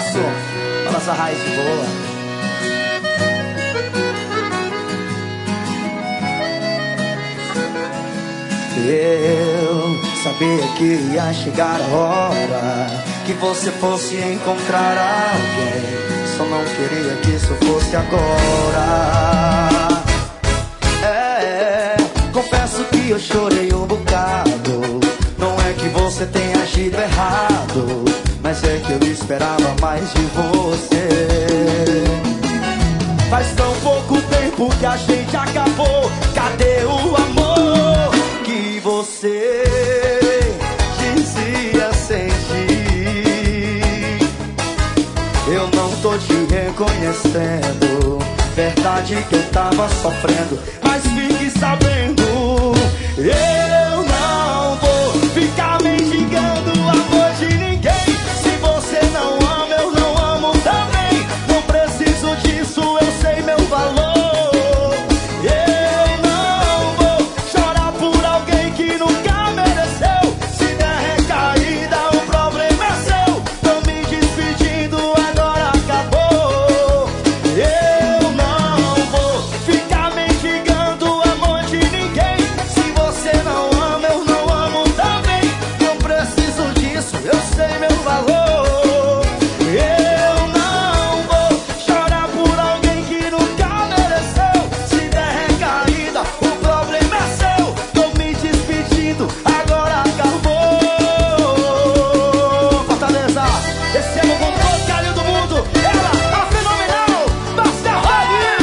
balanço, balança a raiz de boa. Eu sabia que ia chegar a hora que você fosse encontrar alguém. Só não queria que isso fosse agora. Confesso que eu chorei um bocado. Não é que você tenha agido errado, mas é que eu esperava mais de você. Faz tão pouco tempo que a gente acabou. Cadê o amor que você dizia sentir? Eu não tô te reconhecendo. Verdade que eu tava sofrendo, mas fique sabendo, eu não vou ficar mendigando o amor de ninguém. Se você não ama, eu não amo também. Não preciso disso, eu sei meu valor. Eu não vou chorar por alguém que nunca mereceu. Se der recaída, o problema é seu. Tô me despedindo, agora acabou. Eu não vou ficar mendigando o amor de ninguém. Se você não ama, eu não amo também. Não preciso disso, eu sei meu valor. Eu não vou chorar por alguém que nunca mereceu. Se der recaída, o problema é seu. Tô me despedindo, agora acabou. Fortaleza, esse é o com todo carinho do mundo. Ela, a fenomenal, Marcel Rony.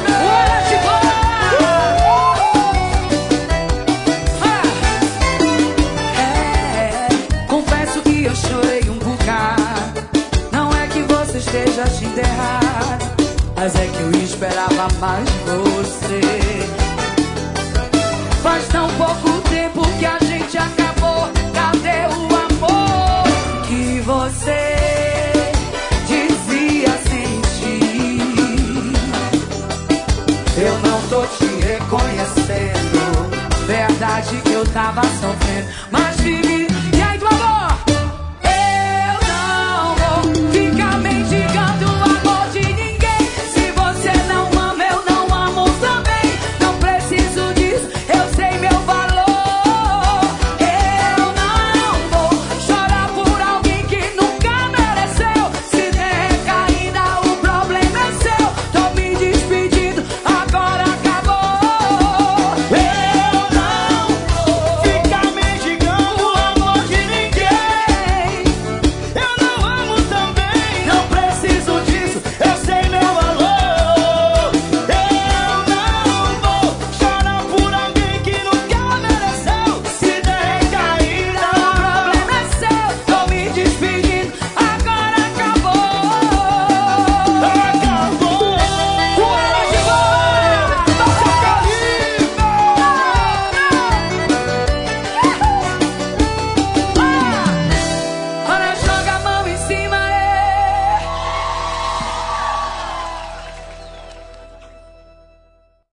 Confesso que eu chorei um bocado. Não é que você esteja agindo errado, mas é que eu esperava mais de você. Faz tão pouco tempo que a gente acabou. Cadê o amor que você dizia sentir? Eu não tô te reconhecendo. Verdade que eu tava sofrendo,